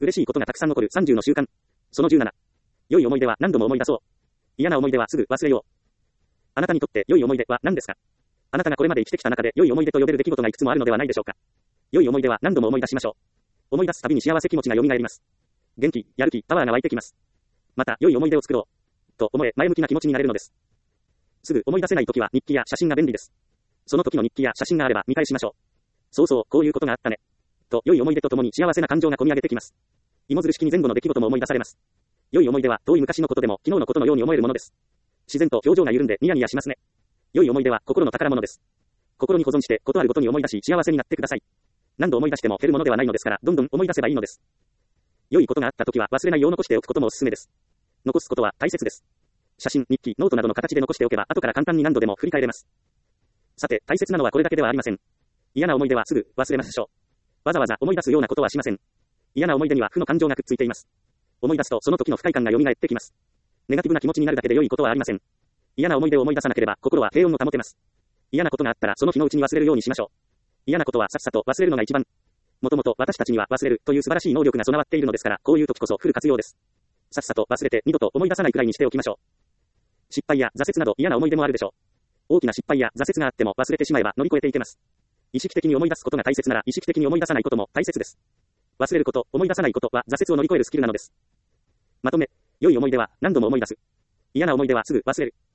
嬉しいことがたくさん残る30の習慣。その17。良い思い出は何度も思い出そう。嫌な思い出はすぐ忘れよう。あなたにとって良い思い出は何ですか？あなたがこれまで生きてきた中で良い思い出と呼べる出来事がいくつもあるのではないでしょうか。良い思い出は何度も思い出しましょう。思い出すたびに幸せ気持ちが蘇ります。元気、やる気、パワーが湧いてきます。また、良い思い出を作ろう。と思え、前向きな気持ちになれるのです。すぐ思い出せないときは日記や写真が便利です。その時の日記や写真があれば見返しましょう。そうそう、こういうことがあったね。と、良い思い出とともに幸せな感情が込み上げてきます。芋づる式に前後の出来事も思い出されます。良い思い出は遠い昔のことでも昨日のことのように思えるものです。自然と表情が緩んでニヤニヤしますね。良い思い出は心の宝物です。心に保存して、ことあるごとに思い出し幸せになってください。何度思い出しても減るものではないのですから、どんどん思い出せばいいのです。良いことがあったときは忘れないよう残しておくこともおすすめです。残すことは大切です。写真、日記、ノートなどの形で残しておけば、後から簡単に何度でも振り返れます。さて、大切なのはこれだけではありません。嫌な思い出はすぐ忘れましょう。わざわざ思い出すようなことはしません。嫌な思い出には負の感情がくっついています。思い出すとその時の不快感が蘇ってきます。ネガティブな気持ちになるだけで良いことはありません。嫌な思い出を思い出さなければ心は平穏を保てます。嫌なことがあったらその日のうちに忘れるようにしましょう。嫌なことはさっさと忘れるのが一番。もともと私たちには忘れるという素晴らしい能力が備わっているのですから、こういう時こそフル活用です。さっさと忘れて二度と思い出さないくらいにしておきましょう。失敗や挫折など嫌な思い出もあるでしょう。大きな失敗や挫折があっても忘れてしまえば乗り越えていけます。意識的に思い出すことが大切なら意識的に思い出さないことも大切です。忘れること、思い出さないことは挫折を乗り越えるスキルなのです。まとめ、良い思い出は何度も思い出す。嫌な思い出はすぐ忘れる。